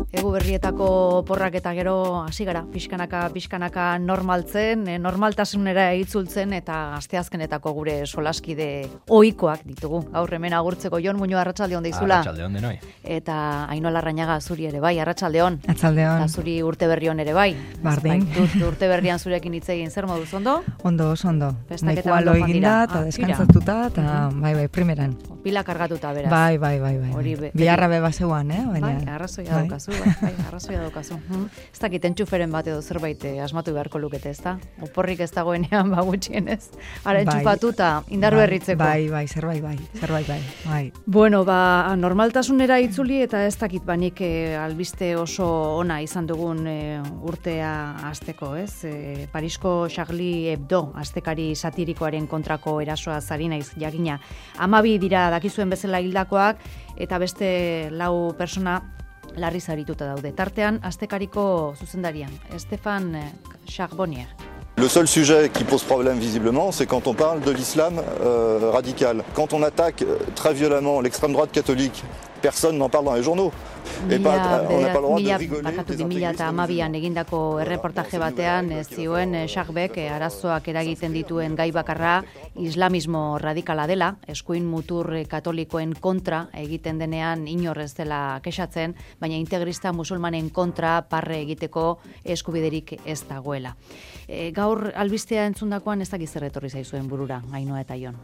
egu berrietako porrak eta gero hasi gara, pixkanaka normaltzen, normaltasunera itzultzen eta asteazkenetako gure solaskide ohikoak ditugu. Gaur hemen agurtzeko Jon Muñoz, arratsaldeon deizula. Arratsaldeon denoi. Eta Ainhoa Larrañaga zuri ere bai, arratsaldeon. Arratsaldeon. Eta zuri urte berrion ere bai. Bardin. Urte berrian zurekin hitz egin, zer moduz ondo? Ondo, ondo. Festaketa ondo eginda eta deskantzatuta eta bai, primeran. Pila kargatuta beraz. Bai. Biharra beba zeuan, baina. Bai, arrazoia daukazu. Ez dakit entxuferen bat edo zerbait asmatu beharko lukete, ez da? Oporrik ez dagoenean gutxienez. Ara entxufatuta indar berritzeko. Bai, zerbait bai. Bueno, normaltasunera itzuli eta ez dakit banik albiste oso ona izan dugun urtea hasteko, ez? Parisko Charlie Hebdo astekari satirikoaren kontrako erasoa zari naiz jakina. 12 dira dakizuen bezala hildakoak eta beste 4 persona larri zaurituta daude. Tartean astekariko zuzendarian, Stéphane Charbonnier. Le seul sujet qui pose problème visiblement, c'est quand on parle de l'islam radical. Quand on attaque très violemment l'extrême droite catholique, personne n'en parle dans les journaux. On n'a pas le droit de rigoler des intégristes. 2012an egindako erreportaje batean zioen Charbek arazoak eragiten dituen gai bakarra islamismo radikala dela, eskuin mutur katolikoen kontra egiten denean inor ez dela kexatzen, baina integrista musulmanen kontra parre egiteko eskubiderik ez dagoela. Gaur albistea entzundakoan ez dakiz zer etorri zaizuen burura, Ainhoa eta Jon.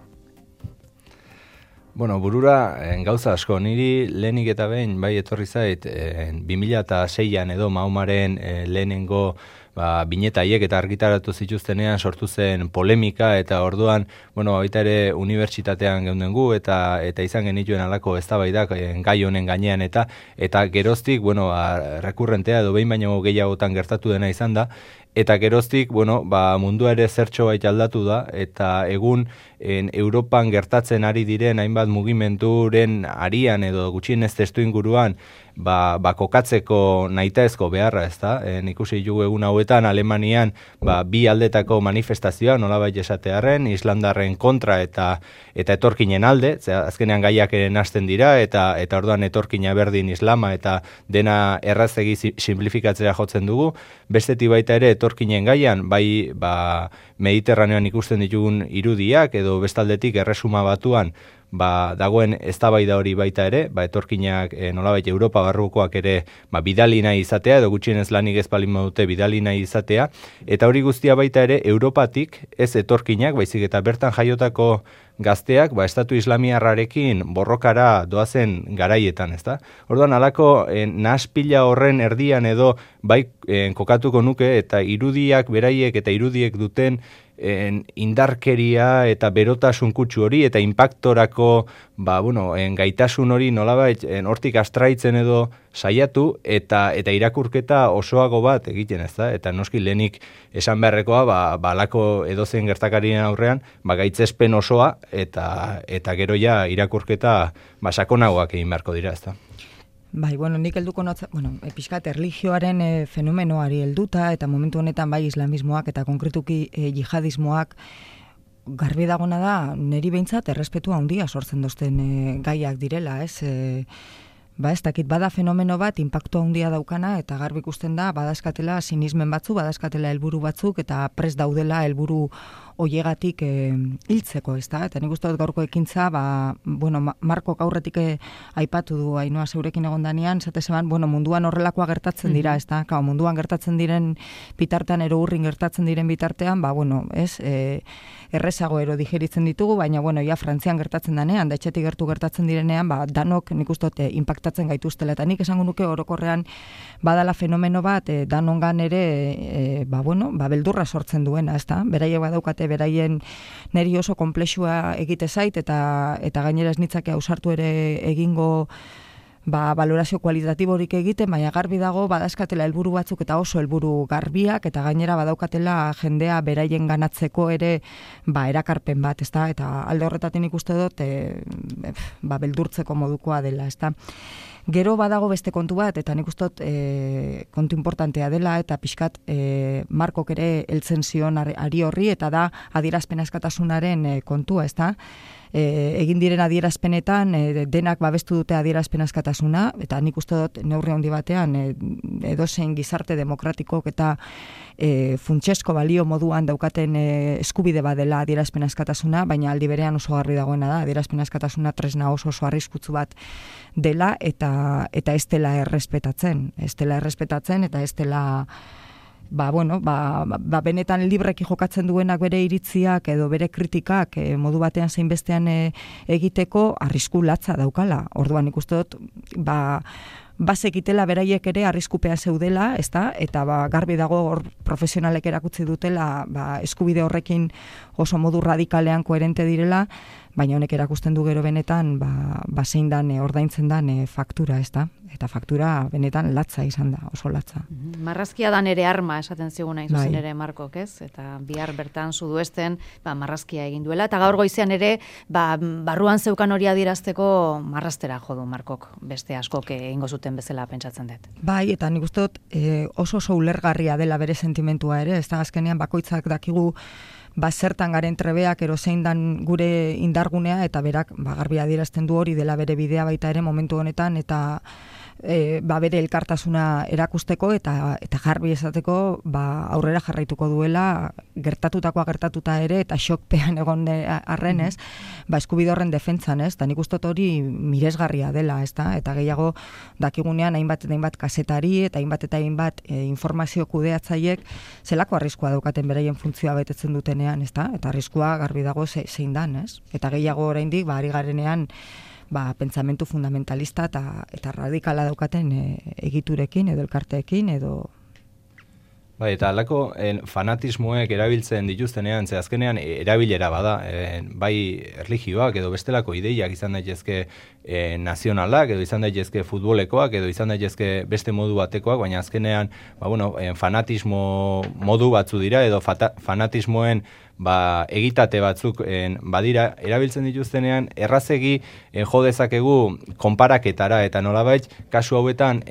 Bueno, burura gauza asko, niri lehenik eta behin bai etorri zait 2006an edo Mahomaren lehenengo bineta haiek eta argitaratu zituztenean sortu zen polemika eta orduan, baita ere unibertsitatean geunden gu eta izan genituen halako eztabaidak gai honen gainean eta geroztik, rekurrentea edo behin baino gehiagotan gertatu dena izan da. Eta geroztik, mundua ere zertxo bait aldatu da, eta egun Europan gertatzen ari diren hainbat mugimenduren arian edo gutxienez testu inguruan kokatzeko nahitaezko beharra, ez da? Ikusi dugu egun hauetan Alemanian bi aldetako manifestazioa, nolabait esatearren, Islandarren kontra eta etorkinen alde, azkenean gaiak ere nahasten dira, eta orduan etorkina berdin islama eta dena errazegi simplifikatzera jotzen dugu, bestetik baita ere etorkinen gaian, Mediterraneoan ikusten ditugun irudiak edo bestaldetik Erresuma Batuan dagoen eztabaida hori baita ere, etorkinak nolabait Europa barrukoak ere bidali nahi izatea edo gutxienez lanik ez baldin badute bidali nahi izatea, eta hori guztia baita ere Europatik ez etorkinak, baizik eta bertan jaiotako gazteak estatu islamiarrarekin borrokara doazen garaietan, ezta? Orduan halako nahaspila horren erdian edo kokatuko nuke eta irudiak beraiek eta irudiek duten indarkeria eta berotasun kutsu hori eta impactorako gaitasun hori nolabait hortik astraitzen edo saiatu eta irakurketa osoago bat egiten, ezta? Eta noski lehenik esan beharrekoa halako edozein gertakarien aurrean gaitzespen osoa eta gero ja irakurketa sakonagoak egin beharko dira, ezta? Nik helduko pixkat erlijioaren fenomenoari helduta eta momentu honetan islamismoak eta konkretuki jihadismoak garbi dagona da, niri behintzat errespetua handia sortzen dozten gaiak direla, ez? Ez dakit, bada fenomeno bat, inpaktu handia daukana, eta garbi ikusten da, badazkatela sinismen batzu, badazkatela helburu batzuk, eta prest daudela helburu hoiegatik hiltzeko, ez da? Eta nik uste dut gaurko ekintza, Markok aurretik aipatu du, Ainhoa zeurekin egondanean, zatezeban, munduan horrelakoa gertatzen dira, ez da? Munduan gertatzen diren bitartean, ero urrin gertatzen diren bitartean, errezago ero digeritzen ditugu, baina, ja Frantzian gertatzen danean, da etxetik gertu gertatzen direnean, danok nik uste dut impactatzen gaituztela, eta nik esango nuke orokorrean badala fenomeno bat, danongan ere, beldurra sortzen duena, ez da? Beraiek badaukate beraien neri oso konplexua egite zait eta gainera ez nitzake ausartu ere egingo balorazio kualitatiborik egiten, baina garbi dago badazkatela helburu batzuk eta oso helburu garbiak eta gainera badaukatela jendea beraien ganatzeko ere erakarpen bat, ezta? Eta alde horretatik ikuste dut beldurtzeko modukoa dela, ezta? Gero badago beste kontu bat, eta nik uste dut kontu importantea dela, eta pixkat Markok ere heltzen zion ari horri, eta da adierazpen askatasunaren kontua, ezta? egin diren adierazpenetan denak babestu dute adierazpen askatasuna, eta nik uste dut neurri handi batean edozein gizarte demokratikok eta funtsesko balio moduan daukaten eskubide badela adierazpen askatasuna, baina aldi berean oso garbi dagoena da, adierazpen askatasuna tresna oso arriskutsu bat dela eta ez dela errespetatzen eta ez dela benetan libreki jokatzen duenak bere iritziak edo bere kritikak modu batean zein bestean egiteko arrisku latza daukala. Orduan ikusten dut bazekitela beraiek ere arriskupean zeudela, ezta? Eta garbi dago hor profesionalek erakutsi dutela eskubide horrekin oso modu radikalean koherente direla, baina honek erakusten du gero benetan zein dan ordaintzen dan faktura, ezta? Eta faktura benetan latza izan da, oso latza. Marrazkia dan ere arma esaten ziguna izuzen ere Markok, ez? Eta bihar bertan Suduesten marrazkia egin duela, eta gaur goizean ere barruan zeukan hori adierazteko marrastera jo du Markok, beste askok egingo zuten bezala pentsatzen dut. Bai, eta nik uste dut oso ulergarria dela bere sentimentua ere, ez da azkenean bakoitzak dakigu zertan garen trebeak zein dan gure indargunea, eta berak garbi adierazten du hori dela bere bidea baita ere momentu honetan, eta bere elkartasuna erakusteko eta garbi esateko aurrera jarraituko duela gertatutakoa gertatuta ere eta xokpean egon arren, ez? Eskubide horren defentsan, ez? Eta nik uste hori miresgarria dela, ez da? Eta gehiago dakigunean hainbat kazetari eta hainbat informazio kudeatzaiek zelako arriskua daukaten beraien funtzioa betetzen dutenean, ez da? Eta arriskua garbi dago zein dan, ez? Eta gehiago oraindik ari garenean pentsamentu fundamentalista eta radikala daukaten egiturekin edo elkarteekin edo... Bai, eta alako fanatismoek erabiltzen dituztenean, ze azkenean erabilera bada, bai erlijioak edo bestelako ideiak izan daitezke nazionalak, edo izan daitezke futbolekoak, edo izan daitezke beste modu batekoak, baina azkenean fanatismo modu batzu dira, edo fanatismoen egitate batzuk badira erabiltzen dituztenean errazegi jo dezakegu konparaketara, eta nolabait kasu hauetan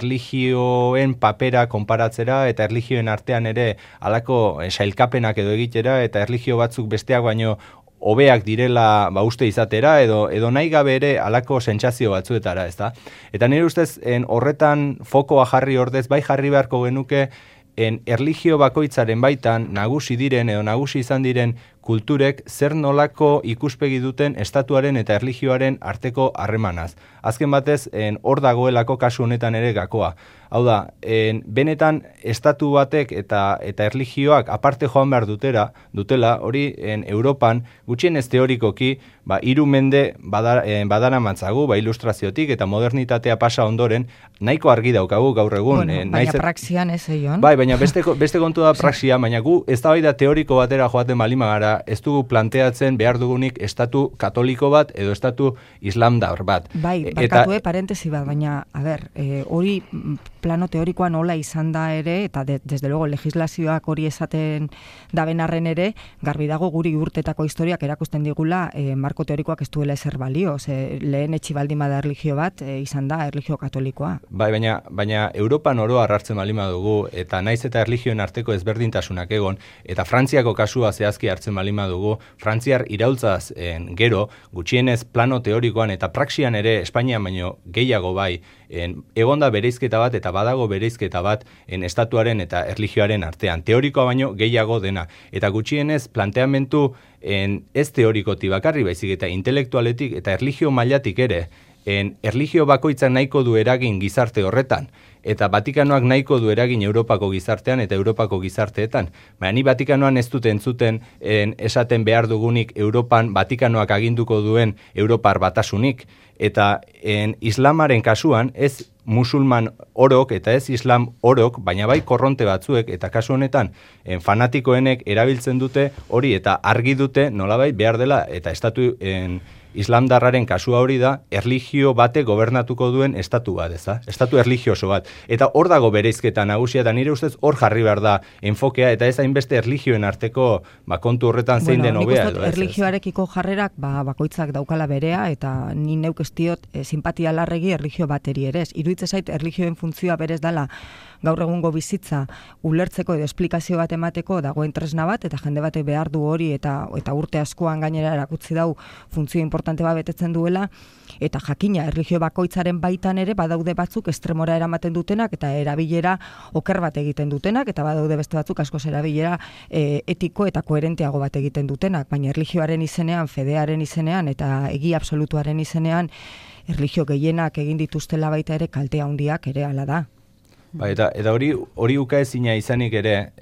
erlijioen papera konparatzera eta erlijioen artean ere halako sailkapenak edo egitera, eta erlijio batzuk besteak baino hobeak direla uste izatera edo nahi gabe ere halako sentsazio batzuetara, ezta? Eta nire ustez horretan fokoa jarri ordez bai jarri beharko genuke erlijio bakoitzaren baitan nagusi diren edo nagusi izan diren kulturek zer nolako ikuspegi duten estatuaren eta erlijioaren arteko harremanaz. Azken batez, hor dagoelako kasu honetan ere gakoa. Hau da, benetan estatu batek eta erlijioak aparte joan behar dutela, hori Europan gutxienez teorikoki 3 mende badara matzagu, ilustraziotik eta modernitatea pasa ondoren, nahiko argi daukagu gaur egun. Baina praxian ez eion. Bai, baina beste kontu da praxia, baina gu ez da teoriko batera joaten balima gara, ez dugu planteatzen behar dugunik estatu katoliko bat edo estatu islamdar bat. Bai, barkatu parentesi bat, baina, hori plano teorikoan hola izan da ere, eta desde luego legislazioak hori esaten daben arren ere, garbi dago guri urtetako historiak erakusten digula marko teorikoak ez duela ezer balio, lehen etxibaldima da erlijio bat izan da erlijio katolikoa. Bai, baina Europan oro hartzen balima dugu, eta naiz eta erlijioen arteko ezberdintasunak egon, eta Frantziako kasua zehazki hartzen balima dugu, Frantziar iraultzaz gero, gutxienez plano teorikoan eta praxian ere Espainian baino gehiago bai, egonda bereizketa bat eta badago bereizketa bat estatuaren eta erlijioaren artean. Teorikoa baino gehiago dena. Eta gutxienez planteamentu ez teorikoti bakarri baizik eta intelektualetik eta erlijio mailatik ere, erlijio bakoitzak nahiko du eragin gizarte horretan, eta Vatikanoak nahiko du eragin Europako gizartean eta Europako gizarteetan. Baina ni Vatikanoan ez dut entzuten esaten behar dugunik Europan Vatikanoak aginduko duen Europar batasunik, eta islamaren kasuan ez musulman orok eta ez islam orok, baina bai korronte batzuek, eta kasu honetan fanatikoenek erabiltzen dute hori eta argi dute nolabait behar dela, eta estatu islamdarraren kasua hori da, erlijio bate gobernatuko duen estatu bat, ez da? Estatu erlijioso bat. Eta hor dago bereizketa nagusia, eta nire ustez hor jarri behar da enfokea, eta ez hainbeste erlijioen arteko kontu horretan zein den hobea. Nik uste erlijioarekiko jarrerak bakoitzak daukala berea, eta ni neuk ez diot simpatia larregi erlijio bateri ere. Iruditzen zait erlijioen funtzioa berez dela gaur egungo bizitza ulertzeko edo esplikazio bat emateko dagoen tresna bat, eta jende batek behar du hori, eta urte askoan gainera erakutsi dau funtzio importante bat betetzen duela, eta jakina, erlijio bakoitzaren baitan ere badaude batzuk estremora eramaten dutenak, eta erabilera oker bat egiten dutenak, eta badaude beste batzuk askoz erabilera etiko eta koherenteago bat egiten dutenak, baina erlijioaren izenean, fedearen izenean, eta egia absolutuaren izenean, erlijio gehienak egin dituztela baita ere kalte handiak ere hala da. Ba, eta hori ukaezina izanik ere,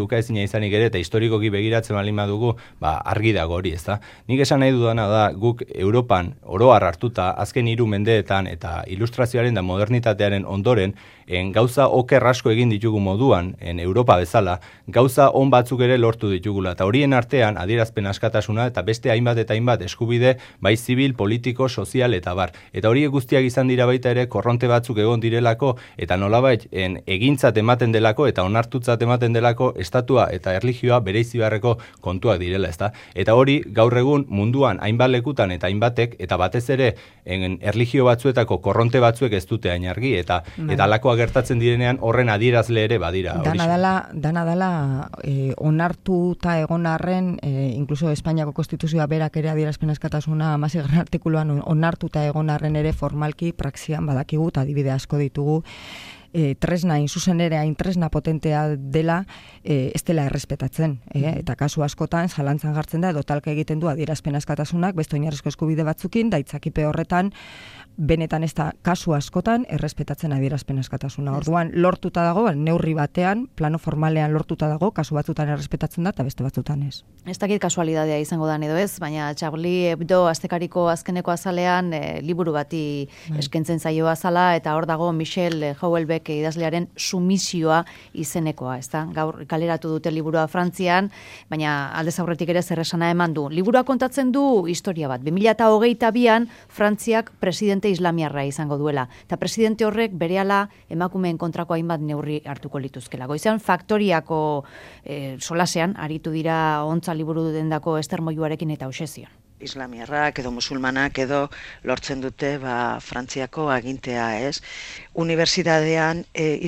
eta historikoki begiratzen baldin badugu, argi dago hori, ezta? Nik esan nahi dudana da, guk Europan oro har hartuta, azken 3 mendeetan eta ilustrazioaren da modernitatearen ondoren, gauza oker asko egin ditugu moduan, Europa bezala, gauza on batzuk ere lortu ditugula, eta horien artean adierazpen askatasuna eta beste hainbat eta hainbat eskubide, bai zibil, politiko, sozial eta bar. Eta horiek guztiak izan dira baita ere korronte batzuk egon direlako, eta nolabait egintzat ematen delako eta onartutzat ematen delako estatua eta erlijioa bereizi beharreko kontuak direla, ezta? Eta hori gaur egun munduan hainbat lekutan eta hainbatek, eta batez ere erlijio batzuetako korronte batzuek ez dute hain argi, eta alakoak gertatzen direnean horren adierazle ere badira. Dana dela onartuta egon arren, incluso Espainiako konstituzioa berak ere adierazpen askatasuna 16. artikuluan onartuta egon arren ere formalki praxian badakigu, eta adibide asko ditugu, tresna, inzuzen ere hain tresna potentea dela, ez dela errespetatzen. Eta kasu askotan, zalantzan jartzen da, edo talka egiten du adierazpen askatasunak, beste oinarrizko eskubide batzukin, da itzakipe horretan, benetan ez da kasu askotan errespetatzen adierazpen askatasuna. Orduan, lortuta dago, neurri batean, plano formalean lortuta dago, kasu batzutan errespetatzen da, eta beste batzutan ez. Ez dakit kasualidadea izango da edo ez, baina Charlie Hebdo astekariko azkeneko azalean liburu bati eskentzen zaio azala, eta hor dago Michel Houellebecq idazlearen Sumisioa izenekoa, ezta? Gaur kaleratu dute liburua Frantzian, baina aldez aurretik ere zer esana eman du. Liburua kontatzen du historia bat. 2022an Frantziak presidente islamiarra izango duela, eta presidente horrek berehala emakumeen kontrako hainbat neurri hartuko lituzkela. Goizean faktoriako solasean aritu dira ontza liburu dendako Ester Moiuarekin eta Oxezion. Islamiarrak edo musulmanak edo lortzen dute Frantziako agintea, ez? Unibertsitatean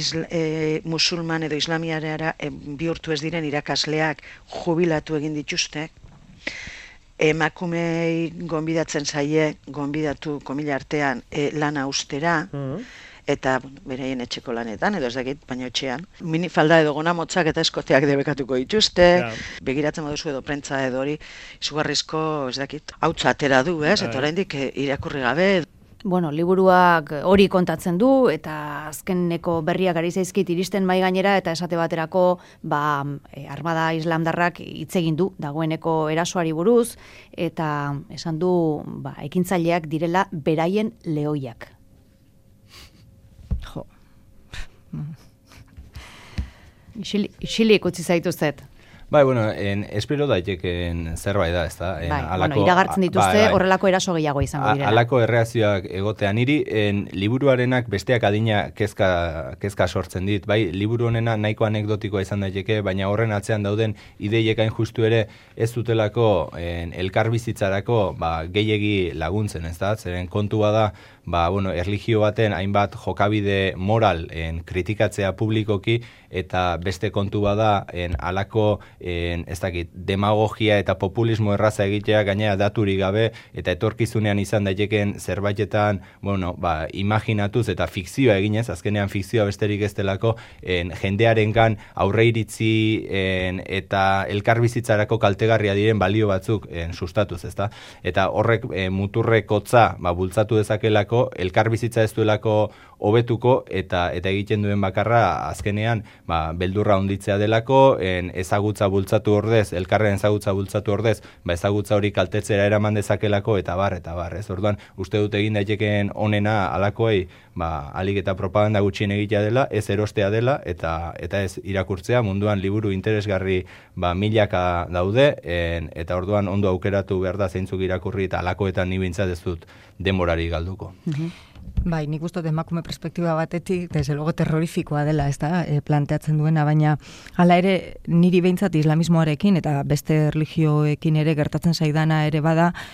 musulman edo islamiarara bihurtu ez diren irakasleak jubilatu egin dituzte, emakumei gonbidatzen zaie, gonbidatu komila artean lana ustera, eta beraien etxeko lanetan, edo ez dakit, baina etxean. Minifalda edo gona motzak eta eskoteak debekatuko dituzte, begiratzen baduzu edo prentza edo hori, izugarrizko, ez dakit, hautsa atera du, ez? Eta oraindik irakurri gabe. Bueno, liburuak hori kontatzen du, eta azkeneko berriak ari zaizkit iristen mai gainera, eta esate baterako armada islamdarrak hitz egin du dagoeneko erasoari buruz, eta esan du ekintzaileak direla beraien lehoiak. Jo. Isilik utzi zaituzet. Bai, bueno, espero daiteken zerbait da, ezta? Iragartzen dituzte horrelako eraso gehiago izango direla. Halako erreakzioak egotean niri, liburuarenak besteak adina kezka sortzen dit, bai, liburu honena nahiko anekdotikoa izan daiteke, baina horren atzean dauden ideiek hain justu ere ez dutelako elkarbizitzarako gehiegi laguntzen, ezta? Zeren kontua da, erlijio baten hainbat jokabide moral kritikatzea publikoki, eta beste kontu bada halako demagogia eta populismo erraza egitea gainera daturik gabe, eta etorkizunean izan daiteken zerbaitetan imaginatuz eta fikzioa eginez, azkenean fikzioa besterik ez delako jendearengan aurreiritzi eta elkarbizitzarako kaltegarria diren balio batzuk sustatuz, ezta? Eta horrek muturrekotza bultzatu dezakelako, elkarbizitza ez duelako hobetuko, eta egiten duen bakarra azkenean beldurra handitzea delako, ezagutza bultzatu ordez, elkarren ezagutza bultzatu ordez, ezagutza hori kaltetzera eraman dezakelako, eta bar, ez? Orduan, uste dut egin daitekeen onena alakoei, alik eta propaganda gutxien egitea dela, ez erostea dela, eta ez irakurtzea, munduan liburu interesgarri milaka daude, eta orduan ondo aukeratu behar da zeintzuk irakurri, eta alakoetan ni behintzat ez dut denborari galduko. Bai, nik uste emakume perspektiba batetik, desde luego terrorifikoa dela, ez da, planteatzen duena, baina hala ere niri behintzat islamismoarekin eta beste erlijioekin ere gertatzen zaidana ere bada,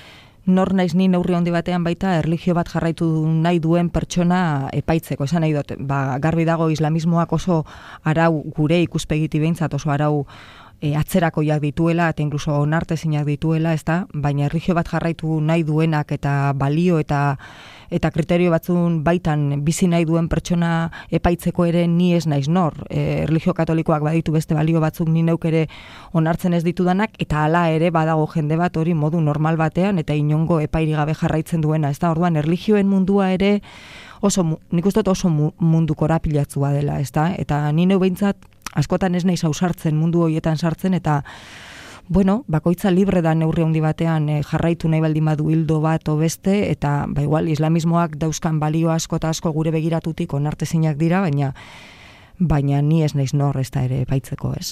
nor naiz ni neurri handi batean baita erlijio bat jarraitu nahi duen pertsona epaitzeko. Esan nahi dut, garbi dago islamismoak oso arau gure ikuspegiti behintzat oso arau atzerakoiak dituela eta inkluso onartezinak dituela, ezta? Baina erlijio bat jarraitu nahi duenak eta balio eta kriterio batzun baitan bizi nahi duen pertsona epaitzeko ere ni ez naiz nor. Erlijio katolikoak baditu beste balio batzuk ni neuk ere onartzen ez ditudanak, eta hala ere badago jende bat hori modu normal batean eta inongo epairi gabe jarraitzen duena, ezta? Orduan erlijioen mundua ere nik uste dut oso mundu korapilatzua dela, ezta? Eta ni neu behintzat askotan ez naiz ausartzen mundu horietan sartzen, eta bueno, bakoitza libre da neurri handi batean jarraitu nahi baldin badu hildo bat o beste, eta igual islamismoak dauzkan balio asko eta asko gure begiratutik onartezinak dira, baina ni ez naiz nor ez da ere baitzeko, ez?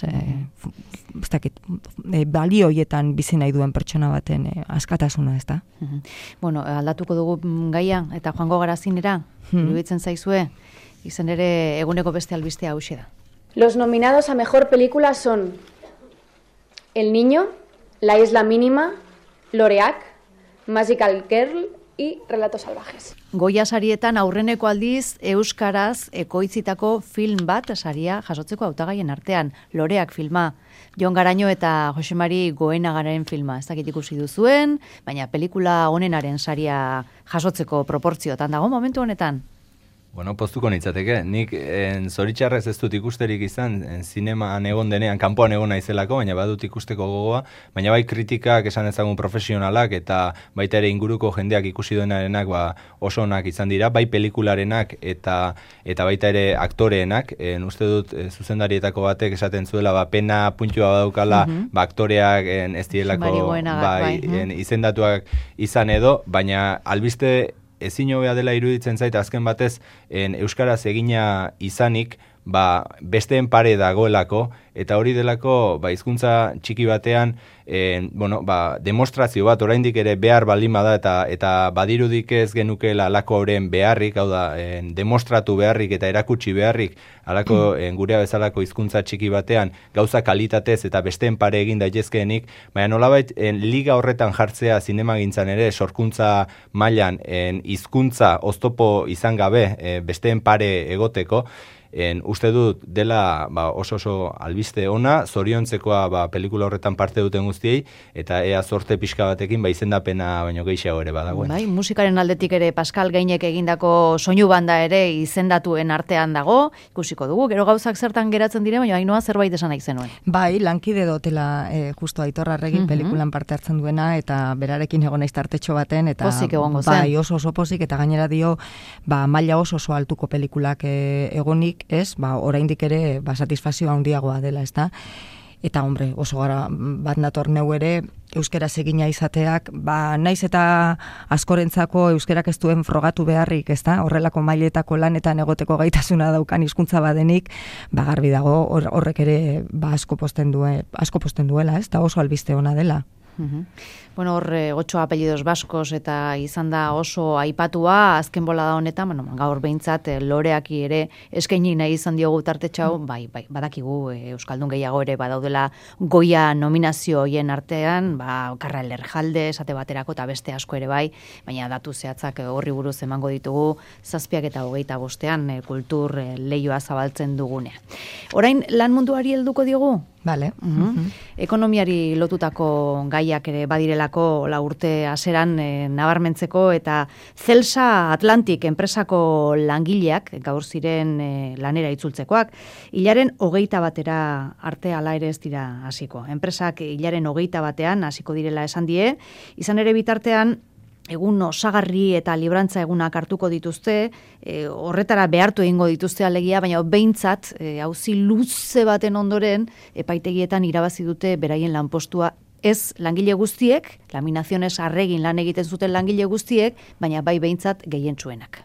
Balio horietan bizi nahi duen pertsona baten askatasuna, ez da? Bueno, aldatuko dugu gaia, eta joango gara zinera, iruditzen zaizue, izan ere eguneko beste albistea hauxe da. Los nominados a mejor película son El Niño, La Isla Mínima, Loreak, Magical Girl y Relatos Salvajes. Goya sarietan aurreneko aldiz euskaraz ekoitzitako film bat saria jasotzeko hautagaien artean, Loreak filma. Jon Garaño eta Jose Mari Goenagaren filma, ez dakit ikusi duzuen, baina pelikula honenaren saria jasotzeko proportziotan dago momentu honetan. Bueno, poztuko nintzateke. Nik zoritxarrez ez dut ikusterik izan, zinemaan egon denean, kanpoan egon naizelako, baina badut ikusteko gogoa, baina bai kritikak esan ezagun profesionalak eta baita ere inguruko jendeak ikusi duenarenak oso onak izan dira, bai pelikularenak eta baita ere aktoreenak. Uste dut zuzendarietako batek esaten zuela pena puntua badaukala aktoreak ez direlako izendatuak izan edo, baina albiste ezin hobea dela iruditzen zait azken batez euskaraz egina izanik besteen pare dagoelako, eta hori delako hizkuntza txiki batean demostrazio bat oraindik ere behar baldin bada eta badirudik ez genukeela alako horren beharrik, hau da demostratu beharrik eta erakutsi beharrik alako gurea bezalako hizkuntza txiki batean gauza kalitatez eta besteen pare egin daitezkeenik, baina nolabait liga horretan jartzea zinemagintzan ere sorkuntza mailan hizkuntza oztopo izan gabe besteen pare egoteko, uste dut dela oso albiste ona, zoriontzekoa pelikula horretan parte duten guztiei, eta ea zorte pixka batekin izendapena baino gehiago ere badagoen. Bai, musikaren aldetik ere Pascal Gainek egindako soinu banda ere izendatuen artean dago, ikusiko dugu, gero gauzak zertan geratzen dire, baina Ainoa zerbait esan nahi zenuen. Bai, lankide dotela justo Aitor Arregi pelikulan parte hartzen duena, eta berarekin egon naiz tartetxo baten, eta bai, oso pozik, eta gainera dio, maila oso altuko pelikulak egonik, ez, oraindik ere satisfazio handiagoa dela, ezta? Eta hombre, oso gara bat nator neu ere euskaraz egina izateak, naiz eta askorentzako euskarak ez duen frogatu beharrik, ezta? Horrelako mailetako lanetan egoteko gaitasuna daukan hizkuntza badenik, garbi dago horrek ere asko posten duela, ezta? Oso albiste ona dela. Bueno, hor 8 apellidos baskos eta izan da oso aipatua azken bolada honetan, gaur behintzat Loreaki ere eskaini nahi izan diogu tartetxau, bai, badakigu euskaldun gehiago ere badaudela Goya nominazio hoien artean, Karra Lerjalde esate baterako eta beste asko ere bai, baina datu zehatzak horri buruz emango ditugu 7 eta 25 kultur leioa zabaltzen dugunean. Orain lan munduari helduko diogu? Bale. Ekonomiari lotutako gaiak ere badirelako urte haseran nabarmentzeko, eta Celsa Atlantic enpresako langileak gaur ziren lanera itzultzekoak, hilaren 21 arte ala ere ez dira hasiko. Enpresak hilaren 21 hasiko direla esan die, izan ere bitartean egun osagarri eta librantza egunak hartuko dituzte, horretara behartu egingo dituzte alegia, baina behintzat, auzi luze baten ondoren, epaitegietan irabazi dute beraien lanpostua, ez langile guztiek, Laminaciones Arregin lan egiten zuten langile guztiek, baina bai behintzat gehientsuenak.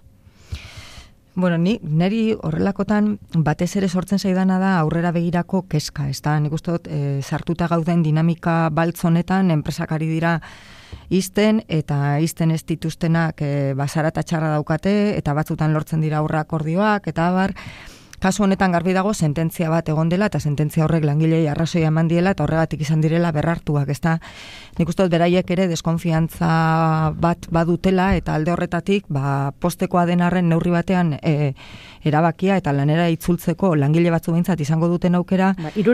Bueno, niri horrelakotan batez ere sortzen zaidana da aurrera begirako kezka, ez da? Nik uste dut, sartuta gauden dinamika baltz honetan, enpresak ari dira izten, eta izten ez dituztenak basara eta txarra daukate, eta batzutan lortzen dira aurre akordioak, eta Kasu honetan garbi dago sententzia bat egon dela eta sententzia horrek langilei arrazoia eman diela eta horregatik izan direla berrartuak, ezta? Nik uste dut beraiek ere deskonfiantza bat badutela eta alde horretatik postekoa den arren neurri batean erabakia eta lanera itzultzeko langile batzu behintzat izango duten aukera.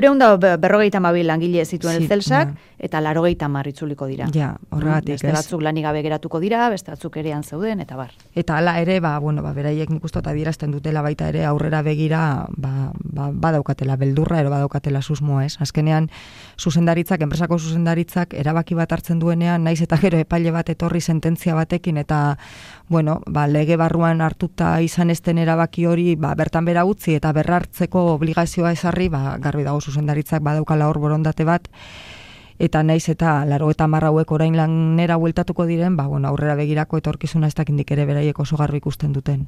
352 langile zituen Celsak eta 80 itzuliko dira. Ja, horregatik. Beste batzuk lanik gabe geratuko dira, beste batzuk erean zeuden eta bar. Eta hala ere, beraiek nik uste dut adierazten dutela baita ere aurrera begira badaukatela beldurra ero badaukatela susmoa, ez? Azkenean enpresako zuzendaritzak erabaki bat hartzen duenean, naiz eta gero epaile bat etorri sententzia batekin eta lege barruan hartuta izan ezten erabaki hori bertan bera utzi eta berrartzeko obligazioa ezarri, garbi dago zuzendaritzak badaukala hor borondate bat, eta naiz eta 80 hauek orain lanera bueltatuko diren, aurrera begirako etorkizuna ez dakindik ere beraiek oso garbi ikusten duten.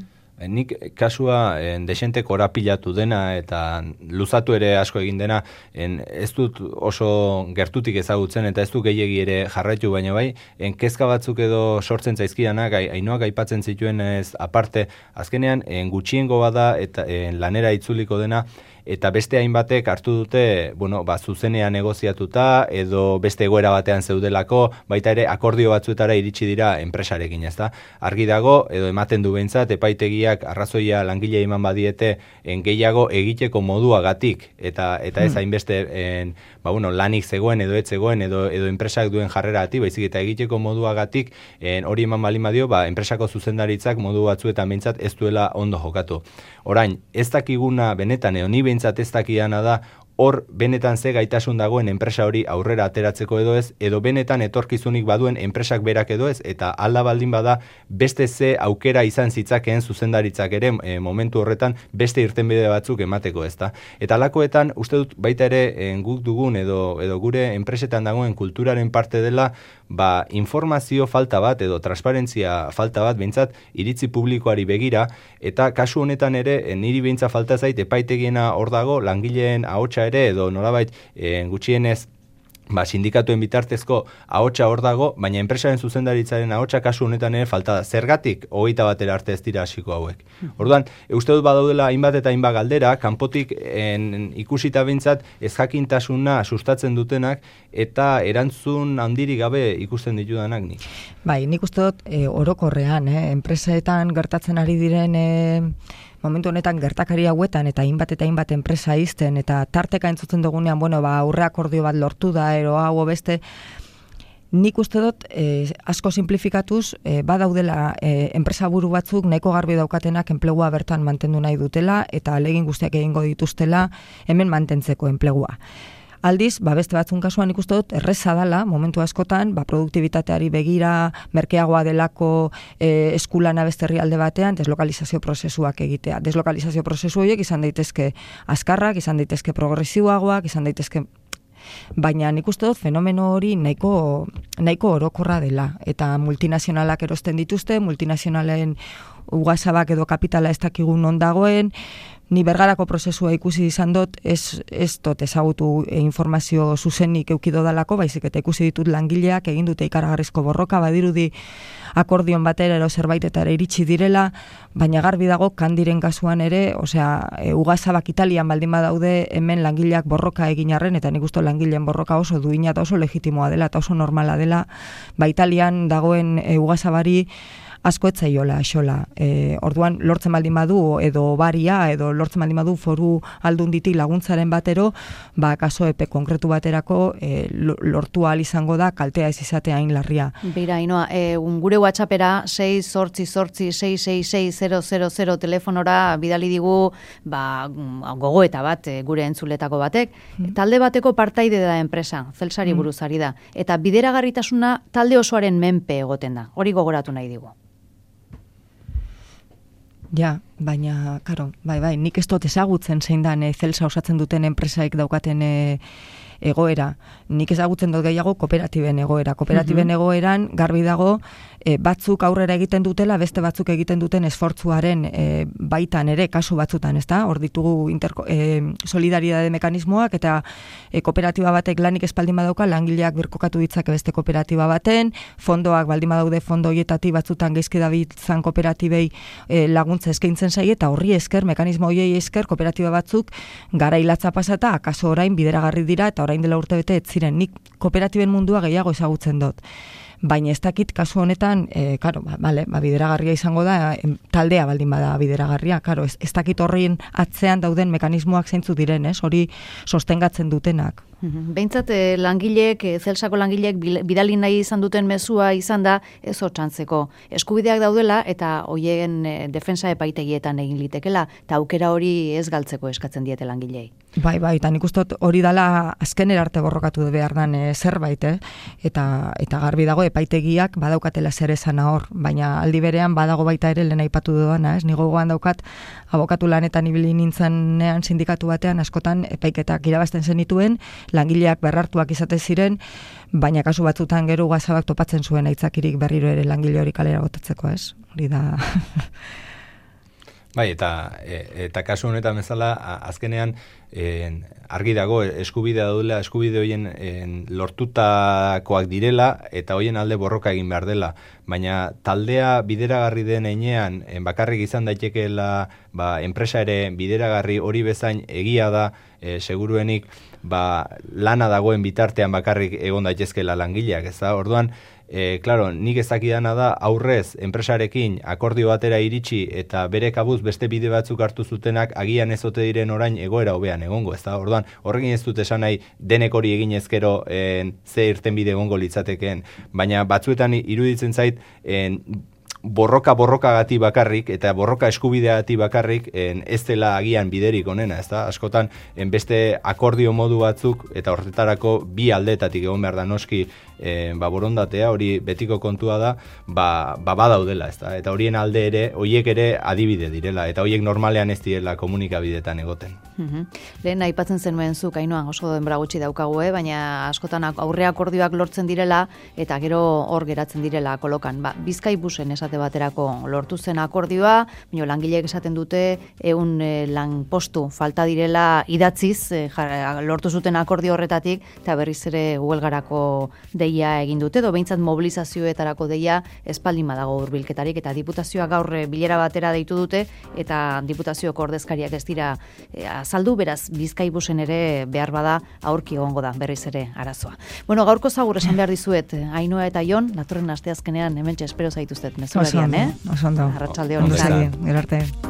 Nik kasua desente korapilatu dena eta luzatu ere asko egin dena, ez dut oso gertutik ezagutzen eta ez dut gehiegi ere jarraitu, baina bai, kezka batzuk edo sortzen zaizkidanak, Ainoak aipatzen zituen ez aparte, azkenean gutxiengo bada eta lanera itzuliko dena, eta beste hainbatek hartu dute, zuzenean negoziatuta edo beste egoera batean zeudelako, baita ere akordio batzuetara iritsi dira enpresarekin, ezta? Argi dago edo ematen du behintzat epaitegiak arrazoia langile eman badiete gehiago egiteko moduagatik eta ez hainbeste lanik zegoen edo ez zegoen edo enpresak duen jarreragatik, baizik eta egiteko moduagatik hori eman balin badio, enpresako zuzendaritzak modu batzuetan behintzat ez duela ondo jokatu. Orain, ez dakiguna benetan ni behintzat ez dakidana da hor benetan ze gaitasun dagoen enpresa hori aurrera ateratzeko edo ez, edo benetan etorkizunik baduen enpresak berak edo ez, eta alda baldin bada beste ze aukera izan zitzakeen zuzendaritzak ere momentu horretan beste irtenbide batzuk emateko, ezta. Eta halakoetan uste dut baita ere guk dugun edo gure enpresetan dagoen kulturaren parte dela informazio falta bat edo transparentzia falta bat behintzat iritzi publikoari begira, eta kasu honetan ere niri behintzat falta zait epaitegiena hor dago, langileen ahotsa ere edo nolabait gutxienez sindikatuen bitartezko ahotsa hor dago, baina enpresaren zuzendaritzaren ahotsa kasu honetan ere falta da. Zergatik 21 arte ez dira hasiko hauek. Orduan, uste dut badaudela hainbat eta hainbat galdera, kanpotik ikusita behintzat ezjakintasuna sustatzen dutenak eta erantzun handirik gabe ikusten ditudanak nik. Bai, nik uste dut orokorrean, enpresetan gertatzen ari diren momentu honetan gertakari hauetan eta hainbat enpresa izten eta tarteka entzutzen dugunean, aurre akordio bat lortu da, ero hau beste, nik uste dut asko simplifikatuz badaudela enpresa buru batzuk nahiko garbi daukatenak enplegua bertan mantendu nahi dutela eta ahalegin guztiak egingo dituztela hemen mantentzeko enplegua. Aldiz, beste batzun kasuan ikusten dut erreza dela, momentu askotan, produktibitateari begira, merkeagoa delako eskulana beste herrialde batean, deslokalizazio prozesuak egitea. Deslokalizazio prozesu horiek izan daitezke azkarrak, izan daitezke progresiboagoak, izan daitezke... Baina nik uste dut fenomeno hori nahiko orokorra dela. Eta multinazionalak erosten dituzte, multinazionalen ugazabak edo kapitala ez dakigun non dagoen, ni Bergarako prozesua ikusi izan dut, ez dut ezagutu informazio zuzenik eukido dalako, baizik eta ikusi ditut langileak, egin dute ikaragarrizko borroka, badirudi akordion batera ero zerbaitetara iritsi direla, baina garbi dago Kandiren kasuan ere, ugazabak Italian baldin badaude hemen langileak borroka egin arren, eta nik uste langileen borroka oso duina eta oso legitimoa dela, eta oso normala dela, Italian dagoen ugazabari asko etzaiola axola. Orduan, lortzen baldin badu, edo baria, edo lortzen baldin badu foru aldunditik laguntzaren batero, kaso epe konkretu baterako lortu ahal izango da kaltea ez izatea hain larria. Beira, Ainoa, gure WhatsAppera 688666000 telefonora bidali digu gogoeta bat gure entzuletako batek. Talde bateko partaide da enpresa, Celsari buruzari da. Eta bideragarritasuna talde osoaren menpe egoten da. Hori gogoratu nahi digu. Ja, baina, karo, bai, nik ez dut ezagutzen zein dan Celsa osatzen duten enpresaik daukaten egoera. Nik ezagutzen dut gehiago kooperatiben egoera. Kooperatiben egoeran garbi dago batzuk aurrera egiten dutela, beste batzuk egiten duten esfortzuaren baitan ere kasu batzutan, ezta? Hor ditugu solidaridade mekanismoak eta kooperatiba batek lanik espaldin badauka, langileak birkokatu ditzake beste kooperatiba baten, fondoak baldin badaude fondo horietatik batzutan gaizki dabiltzan kooperatibei laguntza eskaintzen zaie, eta horri esker, mekanismo horiei esker, kooperatiba batzuk garailatza pasata, akaso orain bideragarri dira, eta orain dela urtebete ez ziren, nik kooperatiben mundua gehiago ezagutzen dut. Baina ez dakit kasu honetan, bideragarria izango da, taldea baldin bada bideragarria, ez dakit horrein atzean dauden mekanismoak zeintzu diren, hori sostengatzen dutenak. Behintzat langileek, Celsako langileek bidali nahi izan duten mezua izan da ez hotxantzeko. Eskubideak daudela eta hoien defensa epaitegietan egin litekela, eta aukera hori ez galtzeko eskatzen diete langilei. Bai, eta nik uste hori dala azken erarte borrokatu behar dan zerbait, eta garbi dago epaitegiak badaukatela zer esana hor, baina aldi berean badago baita ere lehen aipatu duana, ni gogoan daukat abokatu lanetan ibili nintzenean sindikatu batean askotan epaiketak irabazten zenituen, langileak berrartuak izate ziren, baina kasu batzutan gero gazabak topatzen zuen aitzakirik berriro ere langile hori kalera botatzeko, ez? Hori da... Bai, eta kasu honetan bezala, azkenean argi dago eskubidea duela, eskubide horien lortutakoak direla eta horien alde borroka egin behar dela. Baina taldea bideragarri den heinean, bakarrik izan daitekeela enpresa ere bideragarri hori bezain egia da, seguruenik lana dagoen bitartean bakarrik egon daitezkeela langileak, ez da? Orduan, claro, nik ez dakidana da aurrez enpresarekin akordio batera iritsi eta bere kabuz beste bide batzuk hartu zutenak agian ez ote diren orain egoera hobean egongo, ezta? Orduan, horrekin ez dut esan nahi denek hori egin ezkero ze irtenbide egongo litzatekeen, baina batzuetan iruditzen zait borroka-borrokagati bakarrik eta borroka eskubideagati bakarrik ez dela agian biderik onena, ezta? Askotan beste akordio modu batzuk eta horretarako bi aldeetatik egon behar da noski borondatea, hori betiko kontua da, badaudela, ezta? Eta horien alde ere, horiek ere adibide direla, eta horiek normalean ez direla komunikabideetan egoten. Lehen aipatzen zenuen zuk, Ainhoa, oso denbora gutxi daukagu, baina askotan aurre akordioak lortzen direla, eta gero hor geratzen direla kolokan. Bizkaibusen esate baterako lortu zen akordioa, baina langileek esaten dute 100 lanpostu falta direla idatziz, lortu zuten akordio horretatik, eta berriz ere huelgarako deia egin dute, edo behintzat mobilizazioetarako deia espaldin badago hurbilketarik, eta diputazioak gaur bilera batera deitu dute, eta diputazioko ordezkariak ez dira azaldu, beraz Bizkaibusen ere behar bada aurki egongo da berriz ere arazoa. Bueno, gaurko zagur esan behar dizuet, Ainhoa eta Jon, datorren asteazkenean hementxe espero zaituztet mezularian, Oso ondo. Arratsalde on. Gerarte.